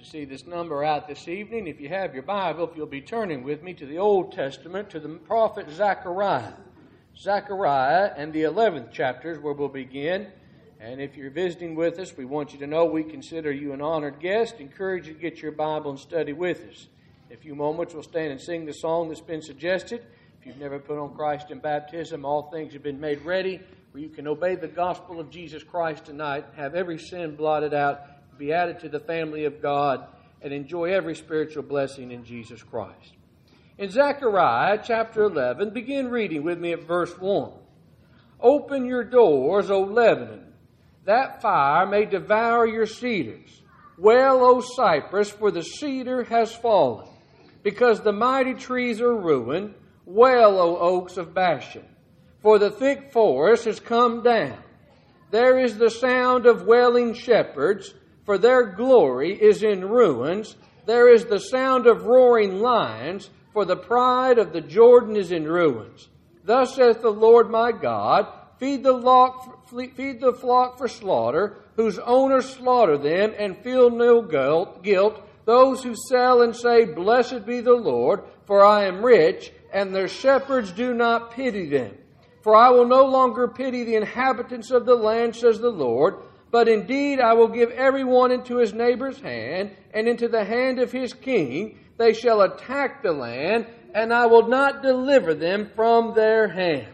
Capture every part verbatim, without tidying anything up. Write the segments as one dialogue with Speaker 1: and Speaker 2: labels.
Speaker 1: to see this number out this evening. If you have your Bible, if you'll be turning with me to the Old Testament, to the prophet Zechariah. Zechariah and the eleventh chapter is where we'll begin. And if you're visiting with us, we want you to know we consider you an honored guest. Encourage you to get your Bible and study with us. In a few moments, we'll stand and sing the song that's been suggested. If you've never put on Christ in baptism, all things have been made ready, where you can obey the gospel of Jesus Christ tonight, have every sin blotted out, be added to the family of God, and enjoy every spiritual blessing in Jesus Christ. In Zechariah chapter eleven, begin reading with me at verse one. Open your doors, O Lebanon, that fire may devour your cedars. Wail, O Cypress, for the cedar has fallen, because the mighty trees are ruined. Wail, O oaks of Bashan, for the thick forest has come down. There is the sound of wailing shepherds, for their glory is in ruins. There is the sound of roaring lions, for the pride of the Jordan is in ruins. Thus saith the Lord my God, feed the, lock, feed the flock for slaughter, whose owners slaughter them and feel no guilt. Those who sell and say, Blessed be the Lord, for I am rich, and their shepherds do not pity them. For I will no longer pity the inhabitants of the land, says the Lord, but indeed I will give everyone into his neighbor's hand, and into the hand of his king. They shall attack the land, and I will not deliver them from their hand.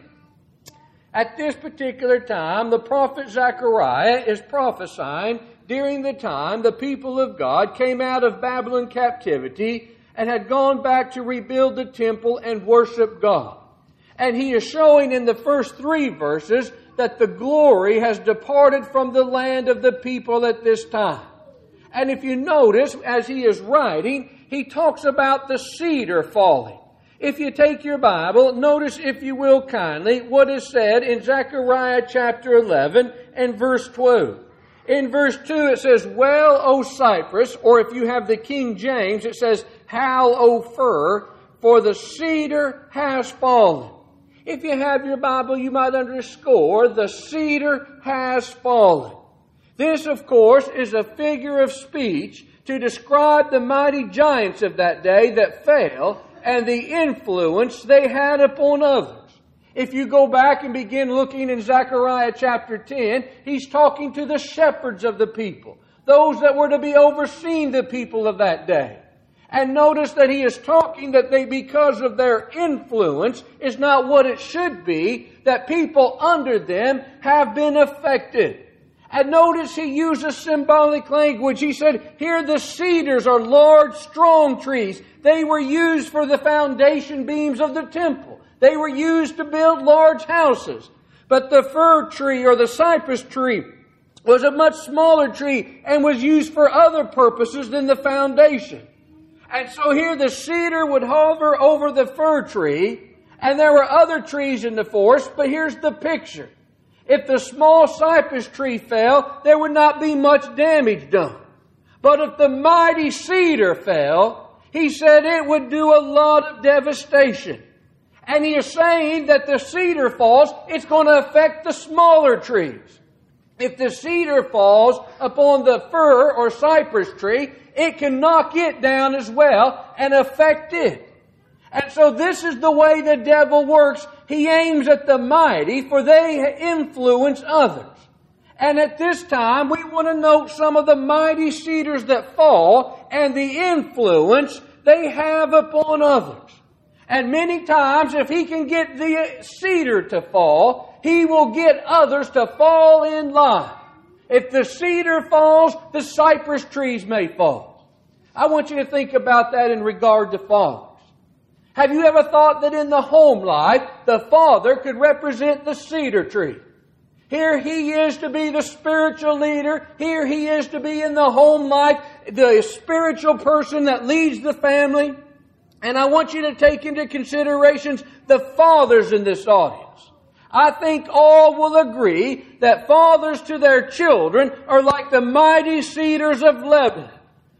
Speaker 1: At this particular time, the prophet Zechariah is prophesying during the time the people of God came out of Babylon captivity and had gone back to rebuild the temple and worship God. And he is showing in the first three verses that the glory has departed from the land of the people at this time. And if you notice, as he is writing, he talks about the cedar falling. If you take your Bible, notice, if you will kindly, what is said in Zechariah chapter eleven and verse twelve. In verse two it says, Wail, O Cypress, or if you have the King James, it says, Howl, O fir, for the cedar has fallen. If you have your Bible, you might underscore, the cedar has fallen. This, of course, is a figure of speech to describe the mighty giants of that day that fell and the influence they had upon others. If you go back and begin looking in Zechariah chapter ten, he's talking to the shepherds of the people, those that were to be overseeing the people of that day. And notice that he is talking that they, because of their influence, is not what it should be, that people under them have been affected. And notice he uses symbolic language. He said, here the cedars are large, strong trees. They were used for the foundation beams of the temple. They were used to build large houses. But the fir tree or the cypress tree was a much smaller tree and was used for other purposes than the foundation. And so here the cedar would hover over the fir tree, and there were other trees in the forest, but here's the picture. If the small cypress tree fell, there would not be much damage done. But if the mighty cedar fell, he said it would do a lot of devastation. And he is saying that the cedar falls, it's going to affect the smaller trees. If the cedar falls upon the fir or cypress tree, it can knock it down as well and affect it. And so this is the way the devil works. He aims at the mighty, for they influence others. And at this time, we want to note some of the mighty cedars that fall and the influence they have upon others. And many times, if he can get the cedar to fall, he will get others to fall in line. If the cedar falls, the cypress trees may fall. I want you to think about that in regard to fathers. Have you ever thought that in the home life, the father could represent the cedar tree? Here he is to be the spiritual leader. Here he is to be in the home life, the spiritual person that leads the family. And I want you to take into consideration the fathers in this audience. I think all will agree that fathers to their children are like the mighty cedars of Lebanon.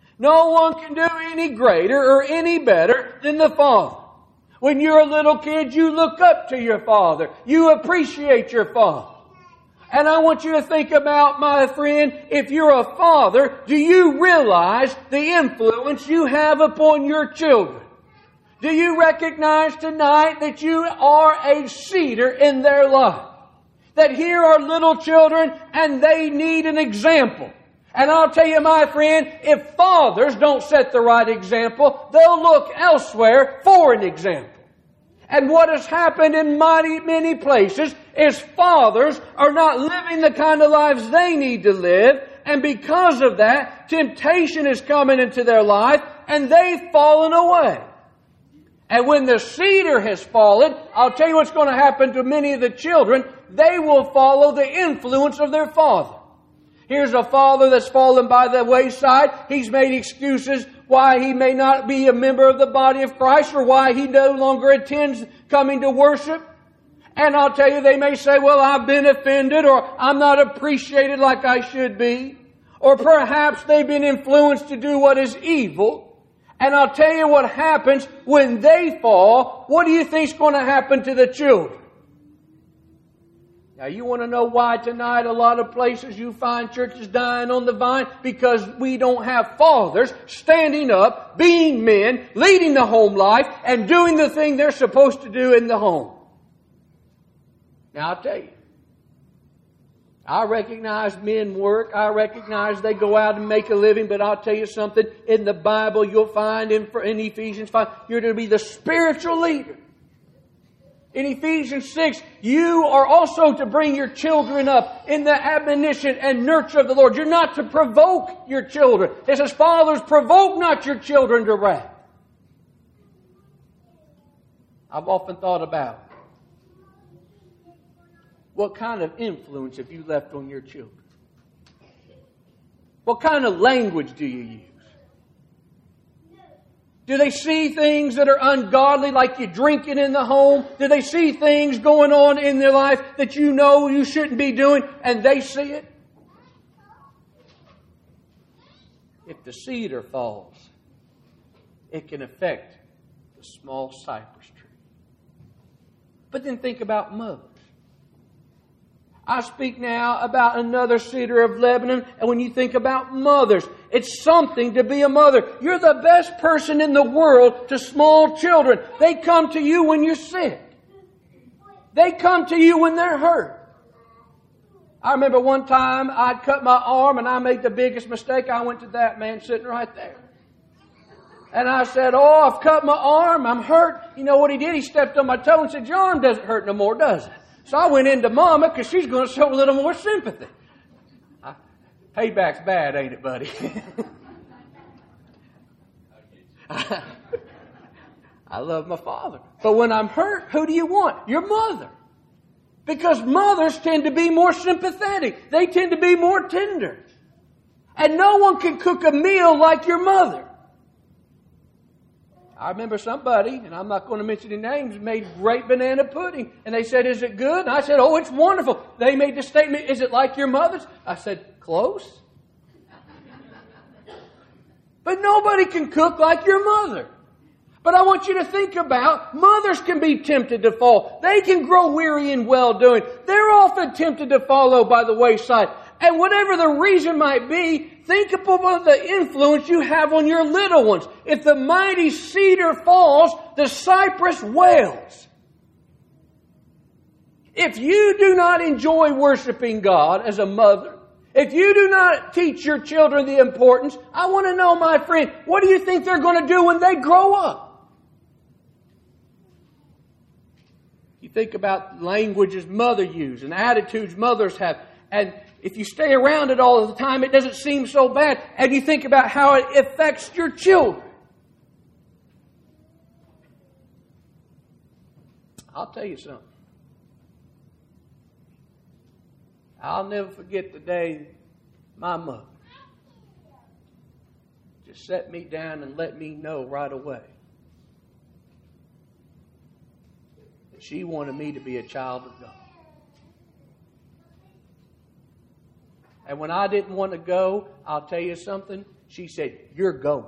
Speaker 1: No one can do any greater or any better than the father. When you're a little kid, you look up to your father. You appreciate your father. And I want you to think about, my friend, if you're a father, do you realize the influence you have upon your children? Do you recognize tonight that you are a seeder in their life? That here are little children and they need an example. And I'll tell you, my friend, if fathers don't set the right example, they'll look elsewhere for an example. And what has happened in mighty many places is fathers are not living the kind of lives they need to live. And because of that, temptation is coming into their life and they've fallen away. And when the seeder has fallen, I'll tell you what's going to happen to many of the children. They will follow the influence of their father. Here's a father that's fallen by the wayside. He's made excuses why he may not be a member of the body of Christ or why he no longer attends coming to worship. And I'll tell you, they may say, well, I've been offended, or I'm not appreciated like I should be. Or perhaps they've been influenced to do what is evil. And I'll tell you what happens when they fall. What do you think is going to happen to the children? Now, you want to know why tonight a lot of places you find churches dying on the vine? Because we don't have fathers standing up, being men, leading the home life, and doing the thing they're supposed to do in the home. Now, I'll tell you, I recognize men work. I recognize they go out and make a living. But I'll tell you something, in the Bible you'll find in, in Ephesians five, you're to be the spiritual leader. In Ephesians six, you are also to bring your children up in the admonition and nurture of the Lord. You're not to provoke your children. It says, fathers, provoke not your children to wrath. I've often thought about what kind of influence have you left on your children? What kind of language do you use? Do they see things that are ungodly, like you drinking in the home? Do they see things going on in their life that you know you shouldn't be doing, and they see it? If the cedar falls, it can affect the small cypress tree. But then think about mothers. I speak now about another cedar of Lebanon, and when you think about mothers, it's something to be a mother. You're the best person in the world to small children. They come to you when you're sick. They come to you when they're hurt. I remember one time I'd cut my arm and I made the biggest mistake. I went to that man sitting right there. And I said, oh, I've cut my arm. I'm hurt. You know what he did? He stepped on my toe and said, your arm doesn't hurt no more, does it? So I went into Mama because she's going to show a little more sympathy. I, payback's bad, ain't it, buddy? I, I love my father. But when I'm hurt, who do you want? Your mother. Because mothers tend to be more sympathetic. They tend to be more tender. And no one can cook a meal like your mother. I remember somebody, and I'm not going to mention any names, made great banana pudding. And they said, is it good? And I said, oh, it's wonderful. They made the statement, is it like your mother's? I said, close. But nobody can cook like your mother. But I want you to think about, mothers can be tempted to fall. They can grow weary in well-doing. They're often tempted to follow by the wayside. And whatever the reason might be, think about the influence you have on your little ones. If the mighty cedar falls, the cypress wails. If you do not enjoy worshiping God as a mother, if you do not teach your children the importance, I want to know, my friend, what do you think they're going to do when they grow up? You think about languages mothers use and attitudes mothers have. And if you stay around it all the time, it doesn't seem so bad. And you think about how it affects your children. I'll tell you something. I'll never forget the day my mother just set me down and let me know right away that she wanted me to be a child of God. And when I didn't want to go, I'll tell you something, she said, you're going.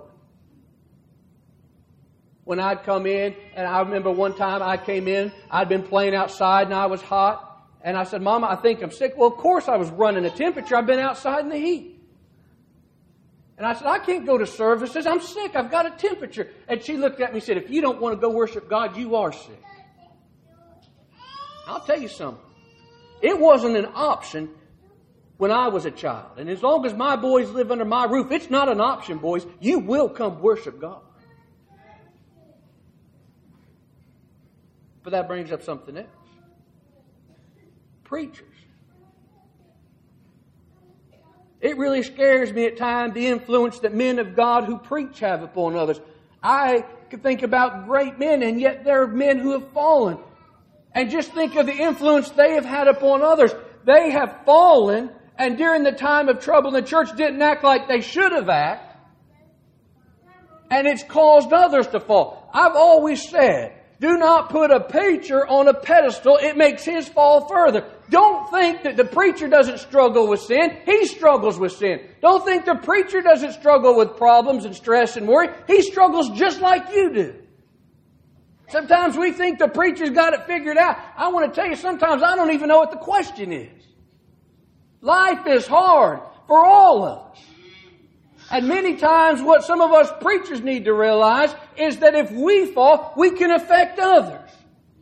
Speaker 1: When I'd come in, and I remember one time I came in, I'd been playing outside and I was hot, And I said, Mama, I think I'm sick. Well, of course I was running a temperature. I've been outside in the heat. And I said, I can't go to services. I'm sick. I've got a temperature. And she looked at me and said, if you don't want to go worship God, you are sick. I'll tell you something. It wasn't an option when I was a child. And as long as my boys live under my roof, it's not an option, boys. You will come worship God. But that brings up something else. Preachers. It really scares me at times the influence that men of God who preach have upon others. I could think about great men, and yet there are men who have fallen. And just think of the influence they have had upon others. They have fallen, and during the time of trouble, the church didn't act like they should have acted. And it's caused others to fall. I've always said, do not put a preacher on a pedestal. It makes his fall further. Don't think that the preacher doesn't struggle with sin. He struggles with sin. Don't think the preacher doesn't struggle with problems and stress and worry. He struggles just like you do. Sometimes we think the preacher's got it figured out. I want to tell you, sometimes I don't even know what the question is. Life is hard for all of us. And many times what some of us preachers need to realize is that if we fall, we can affect others.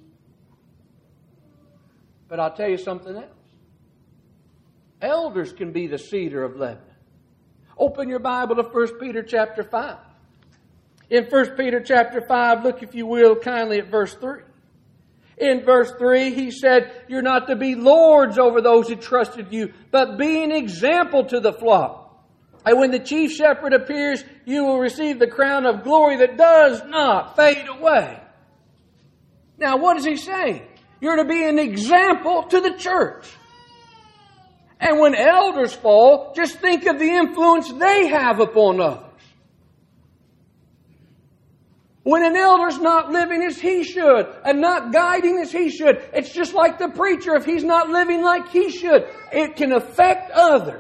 Speaker 1: But I'll tell you something else. Elders can be the cedar of Lebanon. Open your Bible to First Peter chapter five. In First Peter chapter five, look if you will kindly at verse three. In verse three, he said, you're not to be lords over those who trusted you, but be an example to the flock. And when the chief shepherd appears, you will receive the crown of glory that does not fade away. Now, what is he saying? You're to be an example to the church. And when elders fall, just think of the influence they have upon others. When an elder's not living as he should and not guiding as he should, it's just like the preacher. If he's not living like he should, it can affect others.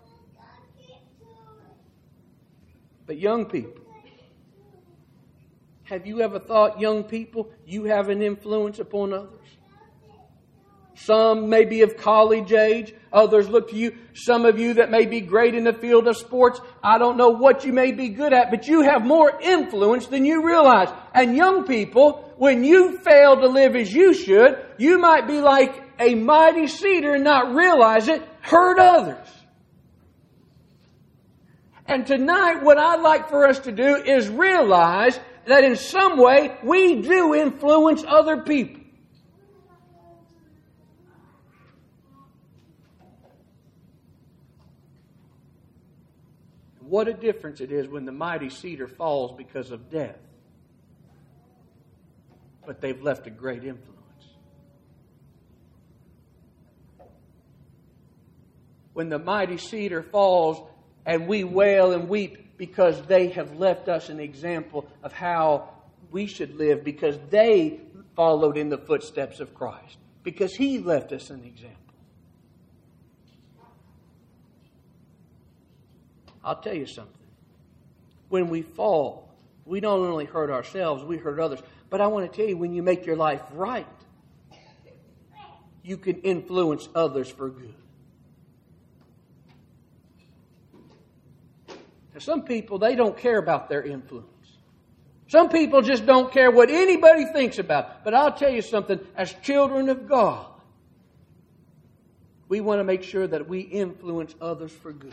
Speaker 1: But young people, have you ever thought, young people, you have an influence upon others? Some may be of college age. Others look to you. Some of you that may be great in the field of sports. I don't know what you may be good at, but you have more influence than you realize. And young people, when you fail to live as you should, you might be like a mighty cedar and not realize it, hurt others. And tonight, what I'd like for us to do is realize that in some way we do influence other people. What a difference it is when the mighty cedar falls because of death. But they've left a great influence. When the mighty cedar falls and we wail and weep because they have left us an example of how we should live, because they followed in the footsteps of Christ, because He left us an example. I'll tell you something. When we fall, we don't only hurt ourselves, we hurt others. But I want to tell you, when you make your life right, you can influence others for good. Now, some people, they don't care about their influence. Some people just don't care what anybody thinks about. But I'll tell you something, as children of God, we want to make sure that we influence others for good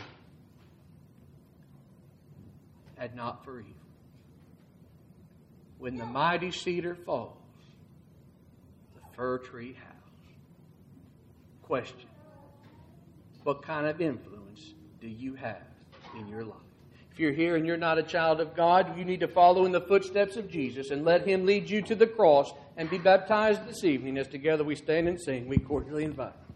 Speaker 1: and not for evil. When the mighty cedar falls, the fir tree howls. Question: what kind of influence do you have in your life? If you're here and you're not a child of God, you need to follow in the footsteps of Jesus and let Him lead you to the cross and be baptized this evening as together we stand and sing. We cordially invite you.